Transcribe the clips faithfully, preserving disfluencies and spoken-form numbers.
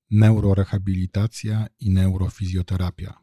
Neurorehabilitacja i neurofizjoterapia.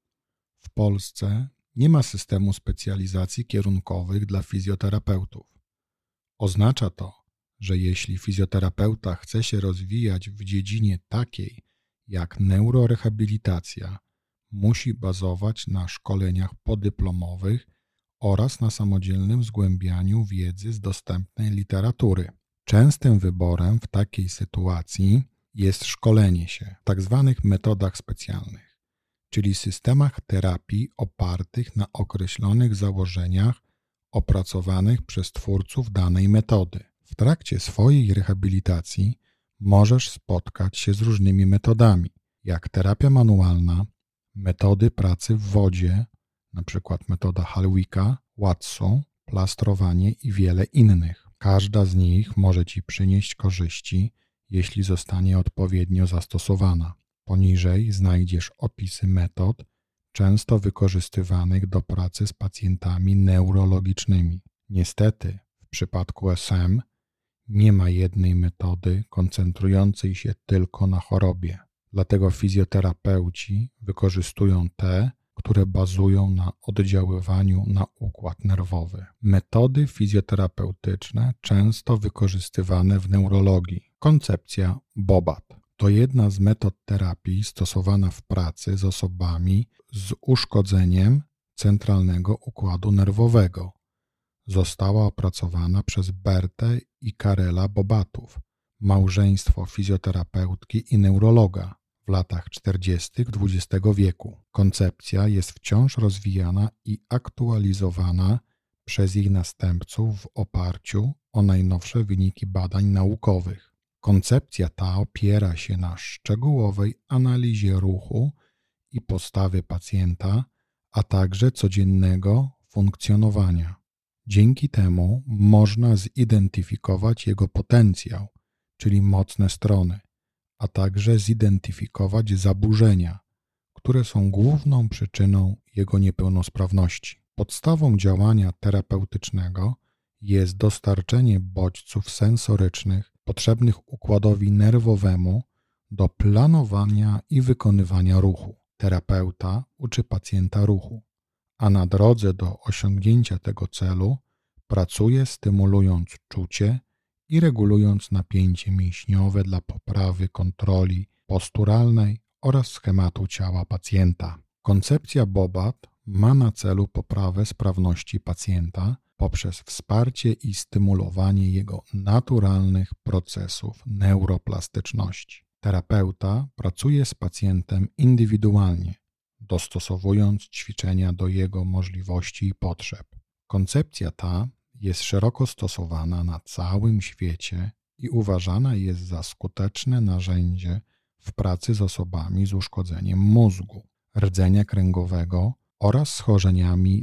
W Polsce nie ma systemu specjalizacji kierunkowych dla fizjoterapeutów. Oznacza to, że jeśli fizjoterapeuta chce się rozwijać w dziedzinie takiej jak neurorehabilitacja, musi bazować na szkoleniach podyplomowych oraz na samodzielnym zgłębianiu wiedzy z dostępnej literatury. Częstym wyborem w takiej sytuacji jest szkolenie się w tzw. metodach specjalnych, czyli systemach terapii opartych na określonych założeniach opracowanych przez twórców danej metody. W trakcie swojej rehabilitacji możesz spotkać się z różnymi metodami, jak terapia manualna, metody pracy w wodzie, np. metoda Halwicka, Watsu, plastrowanie i wiele innych. Każda z nich może Ci przynieść korzyści, jeśli zostanie odpowiednio zastosowana. Poniżej znajdziesz opisy metod, często wykorzystywanych do pracy z pacjentami neurologicznymi. Niestety, w przypadku S M nie ma jednej metody koncentrującej się tylko na chorobie. Dlatego fizjoterapeuci wykorzystują te, które bazują na oddziaływaniu na układ nerwowy. Metody fizjoterapeutyczne często wykorzystywane w neurologii. Koncepcja Bobat to jedna z metod terapii stosowana w pracy z osobami z uszkodzeniem centralnego układu nerwowego. Została opracowana przez Bertę i Karela Bobatów, małżeństwo fizjoterapeutki i neurologa w latach czterdziestych dwudziestego wieku. Koncepcja jest wciąż rozwijana i aktualizowana przez jej następców w oparciu o najnowsze wyniki badań naukowych. Koncepcja ta opiera się na szczegółowej analizie ruchu i postawy pacjenta, a także codziennego funkcjonowania. Dzięki temu można zidentyfikować jego potencjał, czyli mocne strony, a także zidentyfikować zaburzenia, które są główną przyczyną jego niepełnosprawności. Podstawą działania terapeutycznego jest dostarczenie bodźców sensorycznych potrzebnych układowi nerwowemu do planowania i wykonywania ruchu. Terapeuta uczy pacjenta ruchu, a na drodze do osiągnięcia tego celu pracuje stymulując czucie i regulując napięcie mięśniowe dla poprawy kontroli posturalnej oraz schematu ciała pacjenta. Koncepcja Bobat ma na celu poprawę sprawności pacjenta poprzez wsparcie i stymulowanie jego naturalnych procesów neuroplastyczności. Terapeuta pracuje z pacjentem indywidualnie, dostosowując ćwiczenia do jego możliwości i potrzeb. Koncepcja ta jest szeroko stosowana na całym świecie i uważana jest za skuteczne narzędzie w pracy z osobami z uszkodzeniem mózgu, rdzenia kręgowego oraz schorzeniami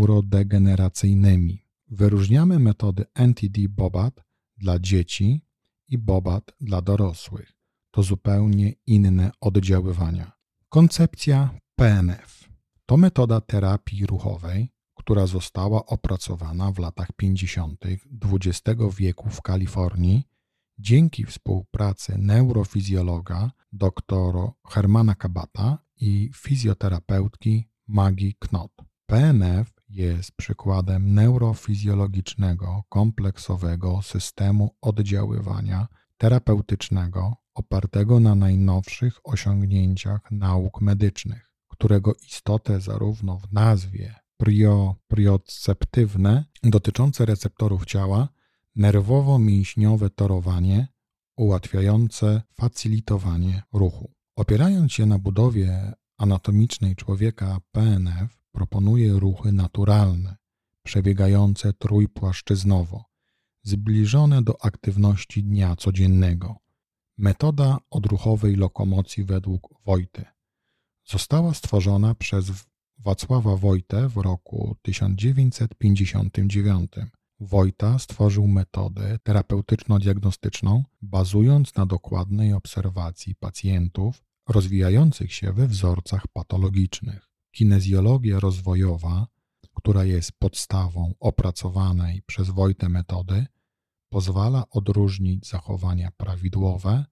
neurodegeneracyjnymi. Wyróżniamy metody N T D Bobat dla dzieci i Bobat dla dorosłych. To zupełnie inne oddziaływania. Koncepcja P N F to metoda terapii ruchowej, która została opracowana w latach pięćdziesiątych dwudziestego wieku w Kalifornii dzięki współpracy neurofizjologa dr Hermana Kabata i fizjoterapeutki Maggie Knott. P N F jest przykładem neurofizjologicznego, kompleksowego systemu oddziaływania terapeutycznego opartego na najnowszych osiągnięciach nauk medycznych, którego istotę zarówno w nazwie proprioceptywne dotyczące receptorów ciała, nerwowo-mięśniowe torowanie ułatwiające facilitowanie ruchu. Opierając się na budowie anatomicznej człowieka, P N F proponuje ruchy naturalne, przebiegające trójpłaszczyznowo, zbliżone do aktywności dnia codziennego. Metoda odruchowej lokomocji według Wojty została stworzona przez Wacława Wojtę w roku tysiąc dziewięćset pięćdziesiątym dziewiątym. Wojta stworzył metodę terapeutyczno-diagnostyczną, bazując na dokładnej obserwacji pacjentów rozwijających się we wzorcach patologicznych. Kinezjologia rozwojowa, która jest podstawą opracowanej przez Wojtę metody, pozwala odróżnić zachowania prawidłowe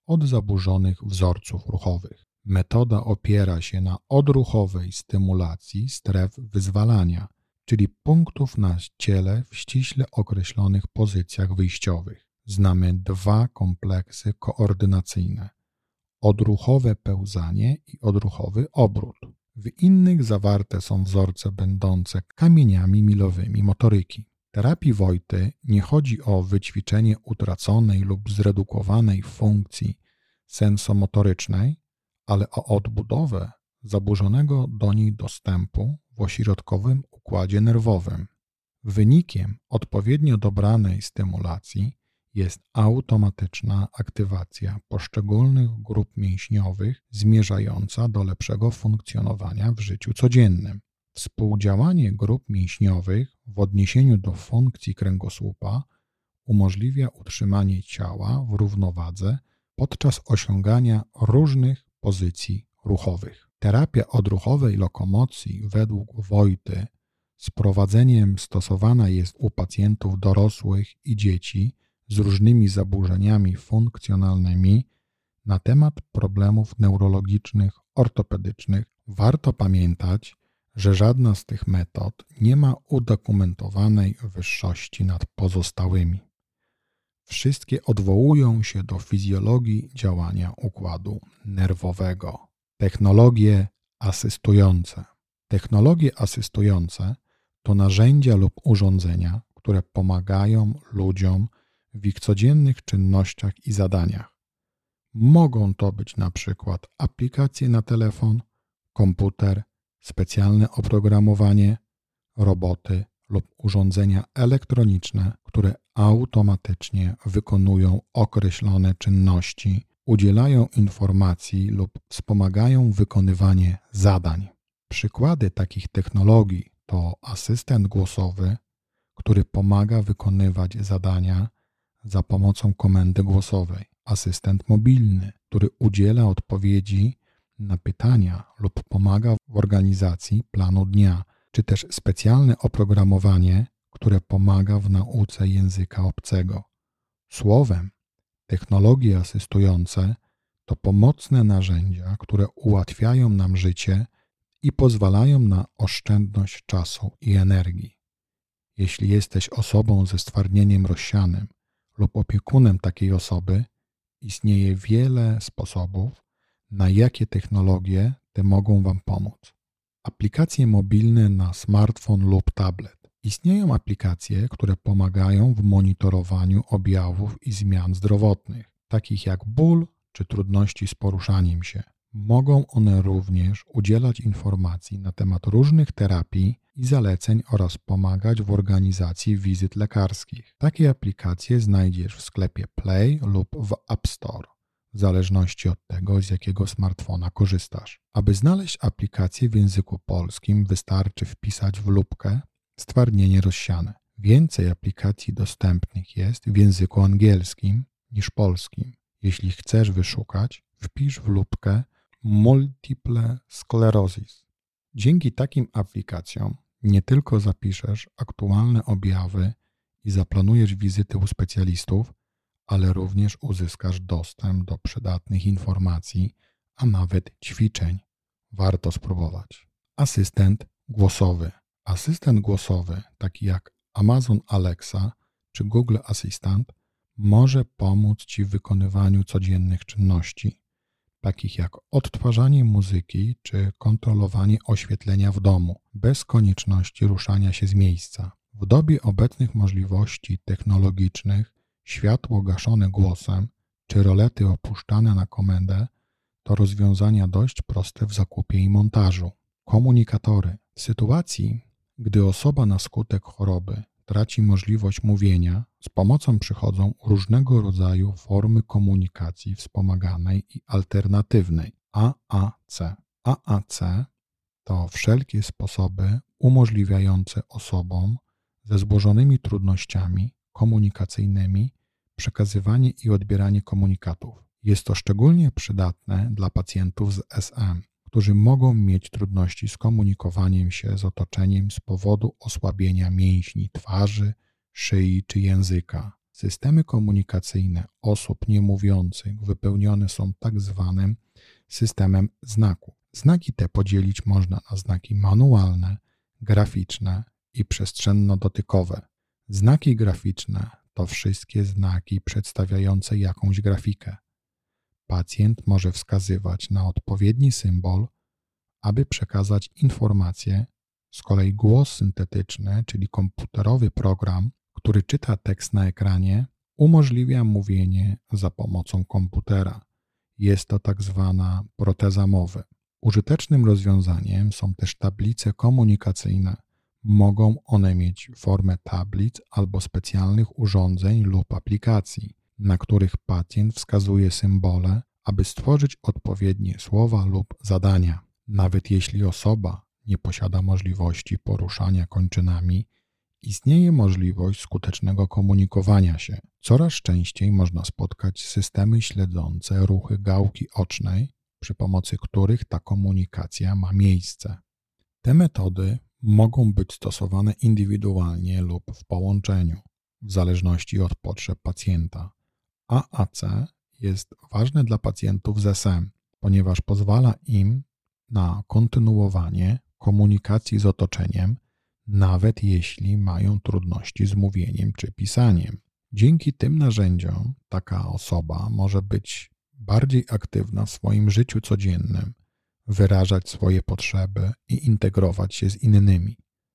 od zaburzonych wzorców ruchowych. Metoda opiera się na odruchowej stymulacji stref wyzwalania, czyli punktów na ciele w ściśle określonych pozycjach wyjściowych. Znamy dwa kompleksy koordynacyjne: odruchowe pełzanie i odruchowy obrót. W innych zawarte są wzorce będące kamieniami milowymi motoryki. W terapii Wojty nie chodzi o wyćwiczenie utraconej lub zredukowanej funkcji sensomotorycznej, ale o odbudowę zaburzonego do niej dostępu w ośrodkowym układzie nerwowym. Wynikiem odpowiednio dobranej stymulacji jest automatyczna aktywacja poszczególnych grup mięśniowych zmierzająca do lepszego funkcjonowania w życiu codziennym. Współdziałanie grup mięśniowych w odniesieniu do funkcji kręgosłupa umożliwia utrzymanie ciała w równowadze podczas osiągania różnych pozycji ruchowych. Terapia odruchowej lokomocji według Wojty z prowadzeniem stosowana jest u pacjentów dorosłych i dzieci z różnymi zaburzeniami funkcjonalnymi na temat problemów neurologicznych, ortopedycznych. Warto pamiętać, że żadna z tych metod nie ma udokumentowanej wyższości nad pozostałymi. Wszystkie odwołują się do fizjologii działania układu nerwowego. Technologie asystujące. Technologie asystujące to narzędzia lub urządzenia, które pomagają ludziom w ich codziennych czynnościach i zadaniach. Mogą to być na przykład aplikacje na telefon, komputer, specjalne oprogramowanie, roboty lub urządzenia elektroniczne, które automatycznie wykonują określone czynności, udzielają informacji lub wspomagają wykonywanie zadań. Przykłady takich technologii to asystent głosowy, który pomaga wykonywać zadania za pomocą komendy głosowej, asystent mobilny, który udziela odpowiedzi na pytania lub pomaga w organizacji planu dnia, czy też specjalne oprogramowanie, które pomaga w nauce języka obcego. Słowem, technologie asystujące to pomocne narzędzia, które ułatwiają nam życie i pozwalają na oszczędność czasu i energii. Jeśli jesteś osobą ze stwardnieniem rozsianym lub opiekunem takiej osoby, istnieje wiele sposobów, na jakie technologie te mogą Wam pomóc. Aplikacje mobilne na smartfon lub tablet. Istnieją aplikacje, które pomagają w monitorowaniu objawów i zmian zdrowotnych, takich jak ból czy trudności z poruszaniem się. Mogą one również udzielać informacji na temat różnych terapii i zaleceń oraz pomagać w organizacji wizyt lekarskich. Takie aplikacje znajdziesz w sklepie Play lub w App Store, w zależności od tego, z jakiego smartfona korzystasz. Aby znaleźć aplikację w języku polskim, wystarczy wpisać w lupkę stwardnienie rozsiane. Więcej aplikacji dostępnych jest w języku angielskim niż polskim. Jeśli chcesz wyszukać, wpisz w lupkę Multiple Sclerosis. Dzięki takim aplikacjom nie tylko zapiszesz aktualne objawy i zaplanujesz wizyty u specjalistów, ale również uzyskasz dostęp do przydatnych informacji, a nawet ćwiczeń. Warto spróbować. Asystent głosowy. Asystent głosowy, taki jak Amazon Alexa czy Google Assistant, może pomóc Ci w wykonywaniu codziennych czynności, takich jak odtwarzanie muzyki czy kontrolowanie oświetlenia w domu, bez konieczności ruszania się z miejsca. W dobie obecnych możliwości technologicznych światło gaszone głosem czy rolety opuszczane na komendę to rozwiązania dość proste w zakupie i montażu. Komunikatory. W sytuacji, gdy osoba na skutek choroby traci możliwość mówienia, z pomocą przychodzą różnego rodzaju formy komunikacji wspomaganej i alternatywnej A A C. A A C to wszelkie sposoby umożliwiające osobom ze złożonymi trudnościami komunikacyjnymi przekazywanie i odbieranie komunikatów. Jest to szczególnie przydatne dla pacjentów z S M, którzy mogą mieć trudności z komunikowaniem się z otoczeniem z powodu osłabienia mięśni twarzy, szyi czy języka. Systemy komunikacyjne osób niemówiących wypełnione są tak zwanym systemem znaków. Znaki te podzielić można na znaki manualne, graficzne i przestrzenno-dotykowe. Znaki graficzne to wszystkie znaki przedstawiające jakąś grafikę. Pacjent może wskazywać na odpowiedni symbol, aby przekazać informację. Z kolei głos syntetyczny, czyli komputerowy program, który czyta tekst na ekranie, umożliwia mówienie za pomocą komputera. Jest to tak zwana proteza mowy. Użytecznym rozwiązaniem są też tablice komunikacyjne. Mogą one mieć formę tablic albo specjalnych urządzeń lub aplikacji, na których pacjent wskazuje symbole, aby stworzyć odpowiednie słowa lub zadania. Nawet jeśli osoba nie posiada możliwości poruszania kończynami, istnieje możliwość skutecznego komunikowania się. Coraz częściej można spotkać systemy śledzące ruchy gałki ocznej, przy pomocy których ta komunikacja ma miejsce. Te metody mogą być stosowane indywidualnie lub w połączeniu, w zależności od potrzeb pacjenta. A A C jest ważne dla pacjentów z S M, ponieważ pozwala im na kontynuowanie komunikacji z otoczeniem, nawet jeśli mają trudności z mówieniem czy pisaniem. Dzięki tym narzędziom taka osoba może być bardziej aktywna w swoim życiu codziennym, wyrażać swoje potrzeby i integrować się z innymi.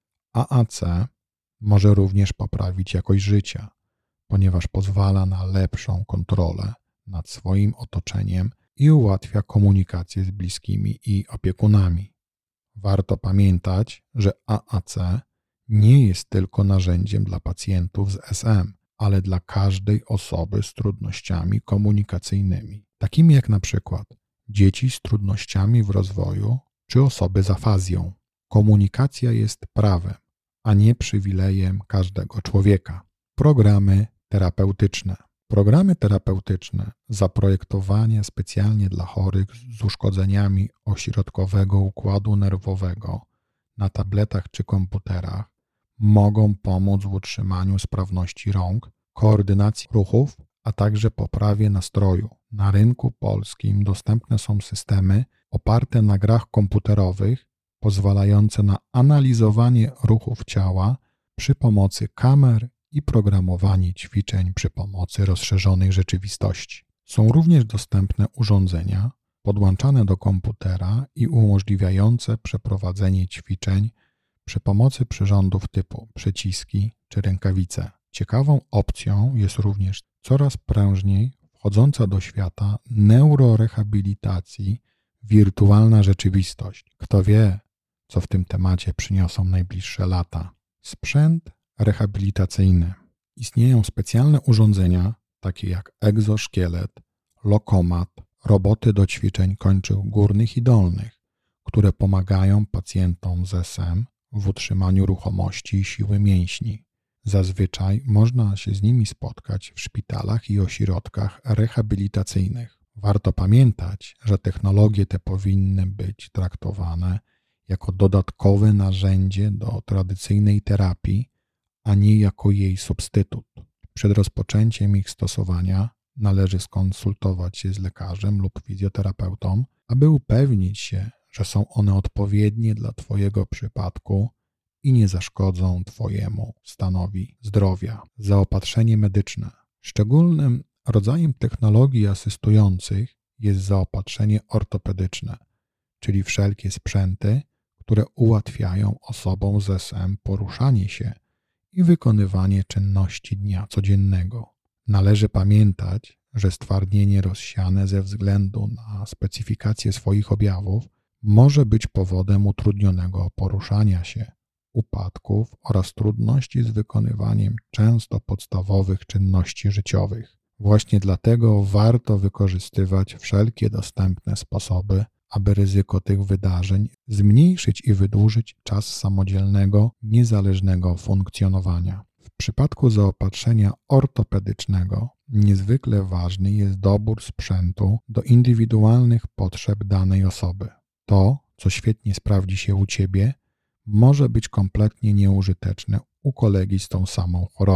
A A C może również poprawić jakość życia, ponieważ pozwala na lepszą kontrolę nad swoim otoczeniem i ułatwia komunikację z bliskimi i opiekunami. Warto pamiętać, że A A C nie jest tylko narzędziem dla pacjentów z S M, ale dla każdej osoby z trudnościami komunikacyjnymi, takimi jak na przykład dzieci z trudnościami w rozwoju czy osoby z afazją. Komunikacja jest prawem, a nie przywilejem każdego człowieka. Programy terapeutyczne. Programy terapeutyczne zaprojektowane specjalnie dla chorych z uszkodzeniami ośrodkowego układu nerwowego na tabletach czy komputerach mogą pomóc w utrzymaniu sprawności rąk, koordynacji ruchów, a także poprawie nastroju. Na rynku polskim dostępne są systemy oparte na grach komputerowych pozwalające na analizowanie ruchów ciała przy pomocy kamer i programowanie ćwiczeń przy pomocy rozszerzonej rzeczywistości. Są również dostępne urządzenia podłączane do komputera i umożliwiające przeprowadzenie ćwiczeń przy pomocy przyrządów typu przyciski czy rękawice. Ciekawą opcją jest również coraz prężniej wchodząca do świata neurorehabilitacji wirtualna rzeczywistość. Kto wie, co w tym temacie przyniosą najbliższe lata. Sprzęt rehabilitacyjny. Istnieją specjalne urządzenia, takie jak egzoszkielet, lokomat, roboty do ćwiczeń kończył górnych i dolnych, które pomagają pacjentom z S M w utrzymaniu ruchomości i siły mięśni. Zazwyczaj można się z nimi spotkać w szpitalach i ośrodkach rehabilitacyjnych. Warto pamiętać, że technologie te powinny być traktowane jako dodatkowe narzędzie do tradycyjnej terapii, a nie jako jej substytut. Przed rozpoczęciem ich stosowania należy skonsultować się z lekarzem lub fizjoterapeutą, aby upewnić się, że są one odpowiednie dla Twojego przypadku i nie zaszkodzą Twojemu stanowi zdrowia. Zaopatrzenie medyczne. Szczególnym rodzajem technologii asystujących jest zaopatrzenie ortopedyczne, czyli wszelkie sprzęty, które ułatwiają osobom z S M poruszanie się i wykonywanie czynności dnia codziennego. Należy pamiętać, że stwardnienie rozsiane ze względu na specyfikację swoich objawów może być powodem utrudnionego poruszania się, upadków oraz trudności z wykonywaniem często podstawowych czynności życiowych. Właśnie dlatego warto wykorzystywać wszelkie dostępne sposoby, aby ryzyko tych wydarzeń zmniejszyć i wydłużyć czas samodzielnego, niezależnego funkcjonowania. W przypadku zaopatrzenia ortopedycznego niezwykle ważny jest dobór sprzętu do indywidualnych potrzeb danej osoby. To, co świetnie sprawdzi się u Ciebie, może być kompletnie nieużyteczne u kolegi z tą samą chorobą.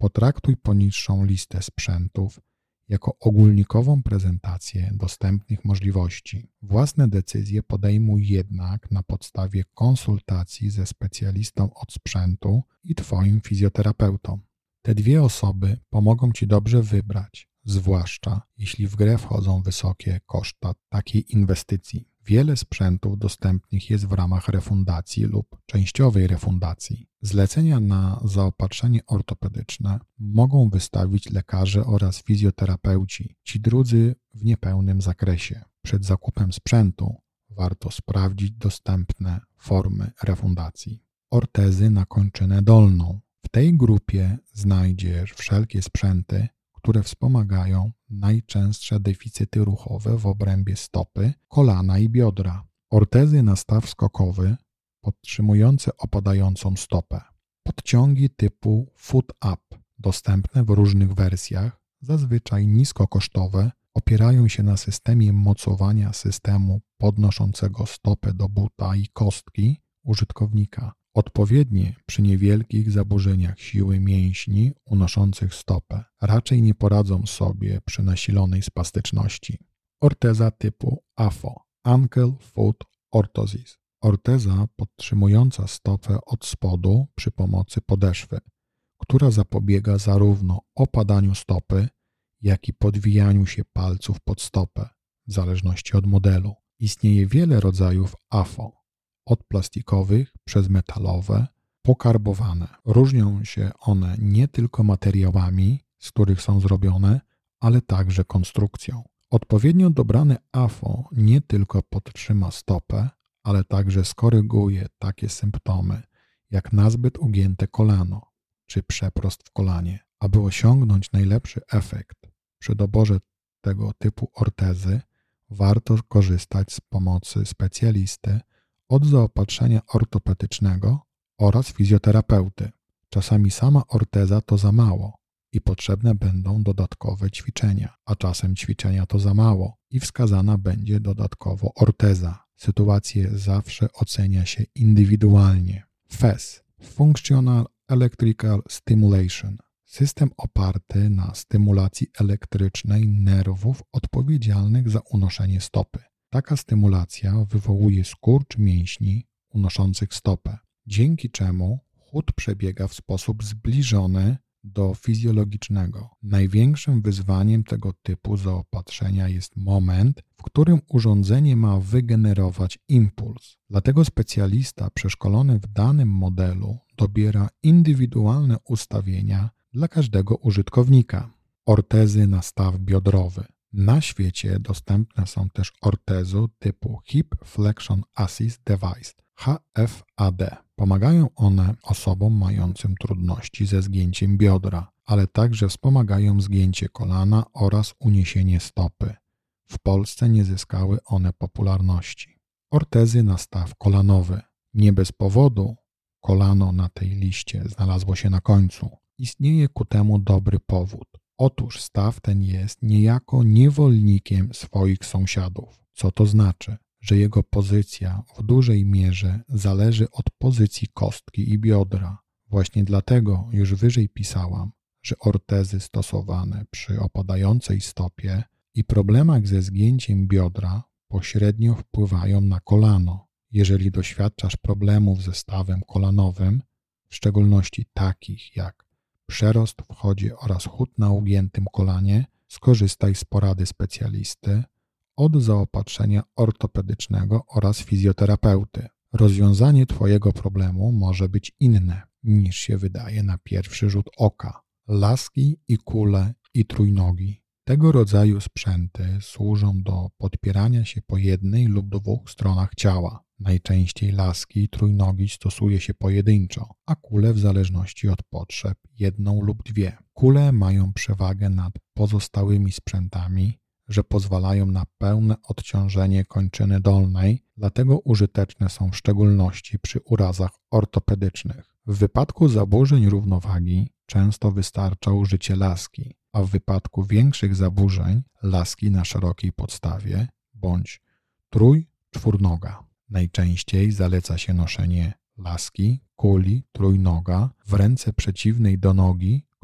Potraktuj poniższą listę sprzętów jako ogólnikową prezentację dostępnych możliwości. Własne decyzje podejmuj jednak na podstawie konsultacji ze specjalistą od sprzętu i Twoim fizjoterapeutą. Te dwie osoby pomogą Ci dobrze wybrać, zwłaszcza jeśli w grę wchodzą wysokie koszta takiej inwestycji. Wiele sprzętów dostępnych jest w ramach refundacji lub częściowej refundacji. Zlecenia na zaopatrzenie ortopedyczne mogą wystawić lekarze oraz fizjoterapeuci, ci drudzy w niepełnym zakresie. Przed zakupem sprzętu warto sprawdzić dostępne formy refundacji. Ortezy na kończynę dolną. W tej grupie znajdziesz wszelkie sprzęty, które wspomagają najczęstsze deficyty ruchowe w obrębie stopy, kolana i biodra. Ortezy na staw skokowy podtrzymujące opadającą stopę. Podciągi typu foot up, dostępne w różnych wersjach, zazwyczaj niskokosztowe, opierają się na systemie mocowania systemu podnoszącego stopę do buta i kostki użytkownika. Odpowiednie przy niewielkich zaburzeniach siły mięśni unoszących stopę. Raczej nie poradzą sobie przy nasilonej spastyczności. Orteza typu A F O, Ankle Foot Orthosis. Orteza podtrzymująca stopę od spodu przy pomocy podeszwy, która zapobiega zarówno opadaniu stopy, jak i podwijaniu się palców pod stopę, w zależności od modelu. Istnieje wiele rodzajów A F O. Od plastikowych przez metalowe, pokarbowane. Różnią się one nie tylko materiałami, z których są zrobione, ale także konstrukcją. Odpowiednio dobrane A F O nie tylko podtrzyma stopę, ale także skoryguje takie symptomy jak nazbyt ugięte kolano czy przeprost w kolanie. Aby osiągnąć najlepszy efekt przy doborze tego typu ortezy, warto korzystać z pomocy specjalisty od zaopatrzenia ortopedycznego oraz fizjoterapeuty. Czasami sama orteza to za mało i potrzebne będą dodatkowe ćwiczenia, a czasem ćwiczenia to za mało i wskazana będzie dodatkowo orteza. Sytuację zawsze ocenia się indywidualnie. F E S – Functional Electrical Stimulation. System oparty na stymulacji elektrycznej nerwów odpowiedzialnych za unoszenie stopy. Taka stymulacja wywołuje skurcz mięśni unoszących stopę, dzięki czemu chód przebiega w sposób zbliżony do fizjologicznego. Największym wyzwaniem tego typu zaopatrzenia jest moment, w którym urządzenie ma wygenerować impuls. Dlatego specjalista przeszkolony w danym modelu dobiera indywidualne ustawienia dla każdego użytkownika. Ortezy na staw biodrowy. Na świecie dostępne są też ortezy typu Hip Flexion Assist Device H F A D. Pomagają one osobom mającym trudności ze zgięciem biodra, ale także wspomagają zgięcie kolana oraz uniesienie stopy. W Polsce nie zyskały one popularności. Ortezy na staw kolanowy. Nie bez powodu kolano na tej liście znalazło się na końcu. Istnieje ku temu dobry powód. Otóż staw ten jest niejako niewolnikiem swoich sąsiadów. Co to znaczy? Że jego pozycja w dużej mierze zależy od pozycji kostki i biodra. Właśnie dlatego już wyżej pisałam, że ortezy stosowane przy opadającej stopie i problemach ze zgięciem biodra pośrednio wpływają na kolano. Jeżeli doświadczasz problemów ze stawem kolanowym, w szczególności takich jak przerost w chodzie oraz chód na ugiętym kolanie, skorzystaj z porady specjalisty od zaopatrzenia ortopedycznego oraz fizjoterapeuty. Rozwiązanie Twojego problemu może być inne niż się wydaje na pierwszy rzut oka. Laski i kule i trójnogi. Tego rodzaju sprzęty służą do podpierania się po jednej lub dwóch stronach ciała. Najczęściej laski i trójnogi stosuje się pojedynczo, a kule w zależności od potrzeb jedną lub dwie. Kule mają przewagę nad pozostałymi sprzętami, że pozwalają na pełne odciążenie kończyny dolnej, dlatego użyteczne są w szczególności przy urazach ortopedycznych. W wypadku zaburzeń równowagi często wystarcza użycie laski, a w wypadku większych zaburzeń laski na szerokiej podstawie bądź trój-, czwórnoga. Najczęściej zaleca się noszenie laski, kuli, trójnoga w ręce przeciwnej do nogi,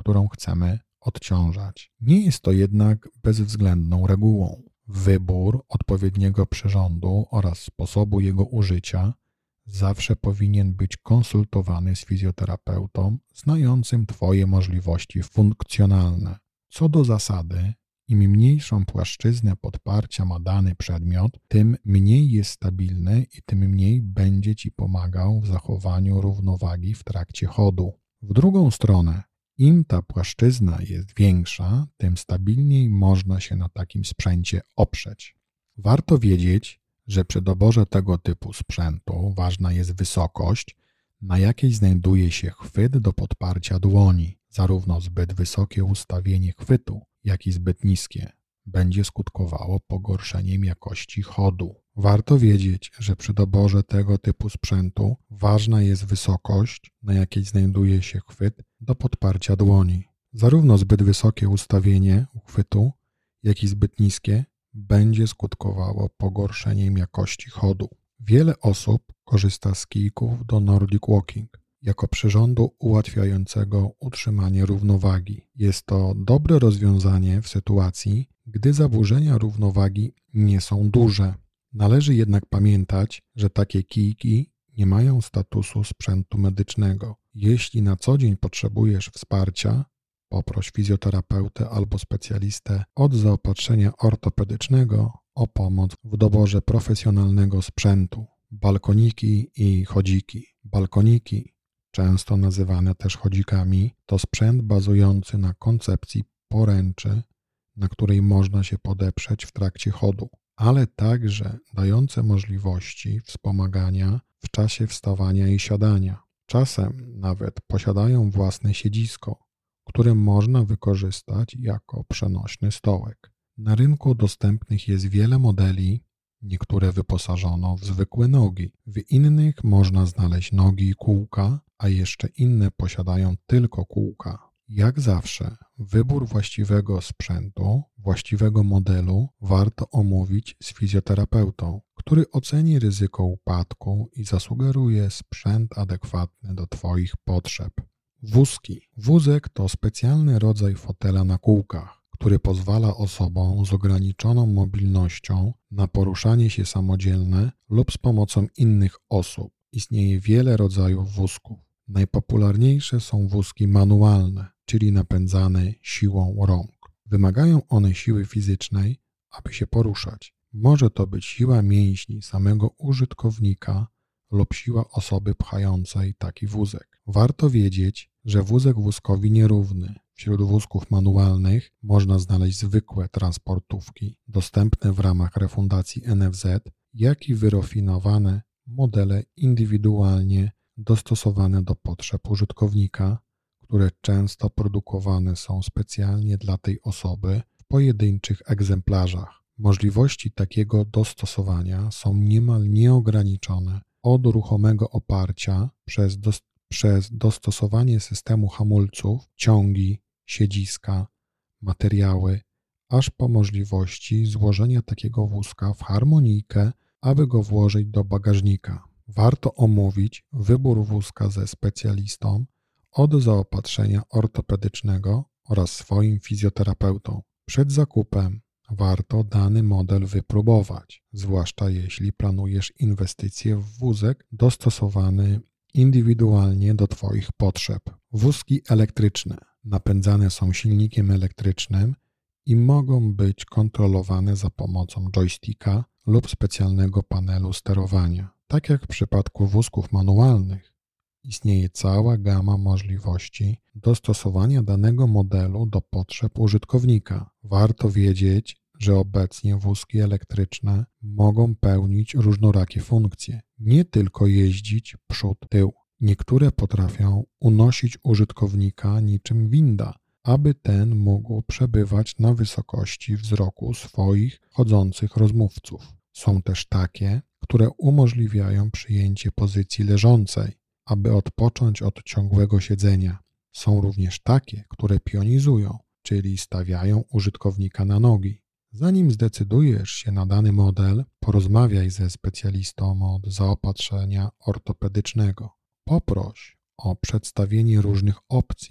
którą chcemy odciążać. Nie jest to jednak bezwzględną regułą. Wybór odpowiedniego przyrządu oraz sposobu jego użycia zawsze powinien być konsultowany z fizjoterapeutą znającym Twoje możliwości funkcjonalne. Co do zasady, im mniejszą płaszczyznę podparcia ma dany przedmiot, tym mniej jest stabilny i tym mniej będzie Ci pomagał w zachowaniu równowagi w trakcie chodu. W drugą stronę, im ta płaszczyzna jest większa, tym stabilniej można się na takim sprzęcie oprzeć. Warto wiedzieć, że przy doborze tego typu sprzętu ważna jest wysokość, na jakiej znajduje się chwyt do podparcia dłoni. Zarówno zbyt wysokie ustawienie chwytu, jak i zbyt niskie będzie skutkowało pogorszeniem jakości chodu. Warto wiedzieć, że przy doborze tego typu sprzętu ważna jest wysokość, na jakiej znajduje się chwyt do podparcia dłoni. Zarówno zbyt wysokie ustawienie uchwytu, jak i zbyt niskie będzie skutkowało pogorszeniem jakości chodu. Wiele osób korzysta z kijków do Nordic Walking jako przyrządu ułatwiającego utrzymanie równowagi. Jest to dobre rozwiązanie w sytuacji, gdy zaburzenia równowagi nie są duże. Należy jednak pamiętać, że takie kijki nie mają statusu sprzętu medycznego. Jeśli na co dzień potrzebujesz wsparcia, poproś fizjoterapeutę albo specjalistę od zaopatrzenia ortopedycznego o pomoc w doborze profesjonalnego sprzętu. Balkoniki i chodziki. Balkoniki, często nazywane też chodzikami, to sprzęt bazujący na koncepcji poręczy, na której można się podeprzeć w trakcie chodu, ale także dające możliwości wspomagania w czasie wstawania i siadania. Czasem nawet posiadają własne siedzisko, które można wykorzystać jako przenośny stołek. Na rynku dostępnych jest wiele modeli, niektóre wyposażono w zwykłe nogi, w innych można znaleźć nogi i kółka, a jeszcze inne posiadają tylko kółka. Jak zawsze, wybór właściwego sprzętu, właściwego modelu warto omówić z fizjoterapeutą, który oceni ryzyko upadku i zasugeruje sprzęt adekwatny do Twoich potrzeb. Wózki. Wózek to specjalny rodzaj fotela na kółkach, który pozwala osobom z ograniczoną mobilnością na poruszanie się samodzielne lub z pomocą innych osób. Istnieje wiele rodzajów wózków. Najpopularniejsze są wózki manualne, czyli napędzane siłą rąk. Wymagają one siły fizycznej, aby się poruszać. Może to być siła mięśni samego użytkownika lub siła osoby pchającej taki wózek. Warto wiedzieć, że wózek wózkowi nierówny. Wśród wózków manualnych można znaleźć zwykłe transportówki, dostępne w ramach refundacji N F Z, jak i wyrafinowane modele indywidualnie dostosowane do potrzeb użytkownika, które często produkowane są specjalnie dla tej osoby w pojedynczych egzemplarzach. Możliwości takiego dostosowania są niemal nieograniczone, od ruchomego oparcia przez, dos- przez dostosowanie systemu hamulców, ciągi, siedziska, materiały, aż po możliwości złożenia takiego wózka w harmonijkę, aby go włożyć do bagażnika. Warto omówić wybór wózka ze specjalistą od zaopatrzenia ortopedycznego oraz swoim fizjoterapeutą. Przed zakupem warto dany model wypróbować, zwłaszcza jeśli planujesz inwestycje w wózek dostosowany indywidualnie do Twoich potrzeb. Wózki elektryczne napędzane są silnikiem elektrycznym i mogą być kontrolowane za pomocą joysticka lub specjalnego panelu sterowania. Tak jak w przypadku wózków manualnych, istnieje cała gama możliwości dostosowania danego modelu do potrzeb użytkownika. Warto wiedzieć, że obecnie wózki elektryczne mogą pełnić różnorakie funkcje, nie tylko jeździć przód-tył. Niektóre potrafią unosić użytkownika niczym winda, aby ten mógł przebywać na wysokości wzroku swoich chodzących rozmówców. Są też takie, które umożliwiają przyjęcie pozycji leżącej, aby odpocząć od ciągłego siedzenia. Są również takie, które pionizują, czyli stawiają użytkownika na nogi. Zanim zdecydujesz się na dany model, porozmawiaj ze specjalistą od zaopatrzenia ortopedycznego. Poproś o przedstawienie różnych opcji,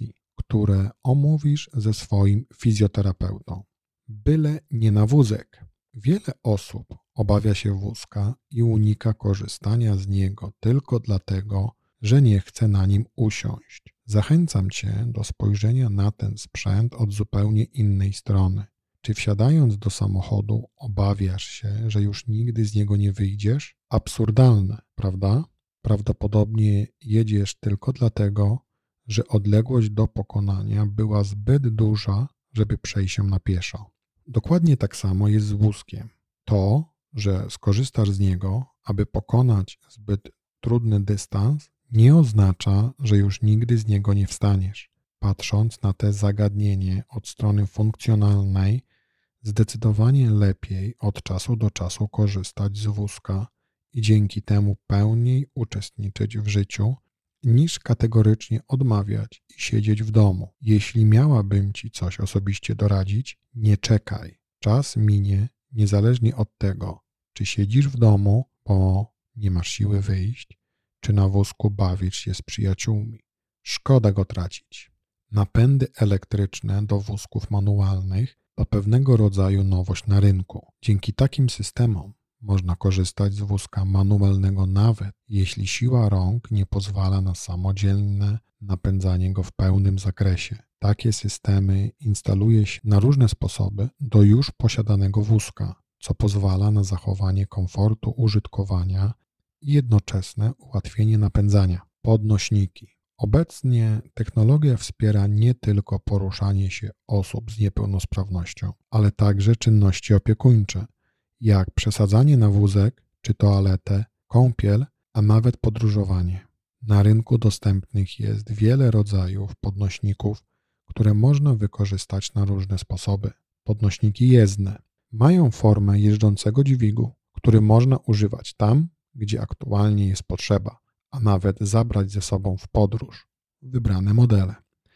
które omówisz ze swoim fizjoterapeutą. Byle nie na wózek. Wiele osób obawia się wózka i unika korzystania z niego tylko dlatego, że nie chce na nim usiąść. Zachęcam Cię do spojrzenia na ten sprzęt od zupełnie innej strony. Czy wsiadając do samochodu obawiasz się, że już nigdy z niego nie wyjdziesz? Absurdalne, prawda? Prawdopodobnie jedziesz tylko dlatego, że odległość do pokonania była zbyt duża, żeby przejść się na pieszo. Dokładnie tak samo jest z wózkiem. To, że skorzystasz z niego, aby pokonać zbyt trudny dystans, nie oznacza, że już nigdy z niego nie wstaniesz. Patrząc na te zagadnienie od strony funkcjonalnej, zdecydowanie lepiej od czasu do czasu korzystać z wózka i dzięki temu pełniej uczestniczyć w życiu, niż kategorycznie odmawiać i siedzieć w domu. Jeśli miałabym Ci coś osobiście doradzić, nie czekaj. Czas minie niezależnie od tego, czy siedzisz w domu, bo nie masz siły wyjść, czy na wózku bawisz się z przyjaciółmi. Szkoda go tracić. Napędy elektryczne do wózków manualnych to pewnego rodzaju nowość na rynku. Dzięki takim systemom można korzystać z wózka manualnego nawet jeśli siła rąk nie pozwala na samodzielne napędzanie go w pełnym zakresie. Takie systemy instaluje się na różne sposoby do już posiadanego wózka, co pozwala na zachowanie komfortu użytkowania i jednoczesne ułatwienie napędzania. Podnośniki. Obecnie technologia wspiera nie tylko poruszanie się osób z niepełnosprawnością, ale także czynności opiekuńcze, jak przesadzanie na wózek czy toaletę, kąpiel, a nawet podróżowanie. Na rynku dostępnych jest wiele rodzajów podnośników, które można wykorzystać na różne sposoby. Podnośniki jezdne mają formę jeżdżącego dźwigu, który można używać tam, gdzie aktualnie jest potrzeba, a nawet zabrać ze sobą w podróż wybrane modele.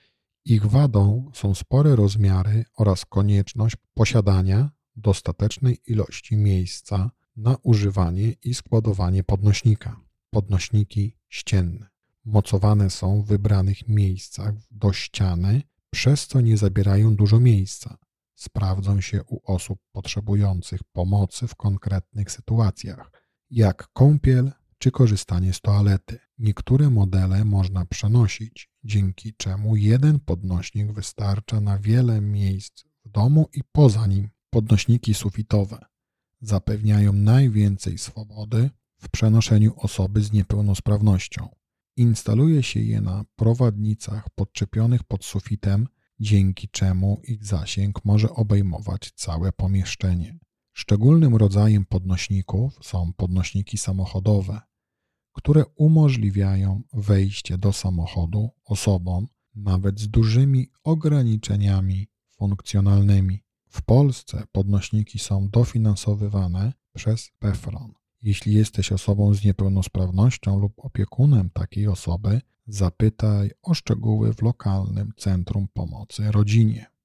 Ich wadą są spore rozmiary oraz konieczność posiadania dostatecznej ilości miejsca na używanie i składowanie podnośnika. Podnośniki ścienne mocowane są w wybranych miejscach do ściany, przez co nie zabierają dużo miejsca. Sprawdzą się u osób potrzebujących pomocy w konkretnych sytuacjach, jak kąpiel czy korzystanie z toalety. Niektóre modele można przenosić, dzięki czemu jeden podnośnik wystarcza na wiele miejsc w domu i poza nim. Podnośniki sufitowe zapewniają najwięcej swobody w przenoszeniu osoby z niepełnosprawnością. Instaluje się je na prowadnicach podczepionych pod sufitem, dzięki czemu ich zasięg może obejmować całe pomieszczenie. Szczególnym rodzajem podnośników są podnośniki samochodowe, które umożliwiają wejście do samochodu osobom nawet z dużymi ograniczeniami funkcjonalnymi. W Polsce podnośniki są dofinansowywane przez PFRON. Jeśli jesteś osobą z niepełnosprawnością lub opiekunem takiej osoby, zapytaj o szczegóły w lokalnym Centrum Pomocy Rodzinie.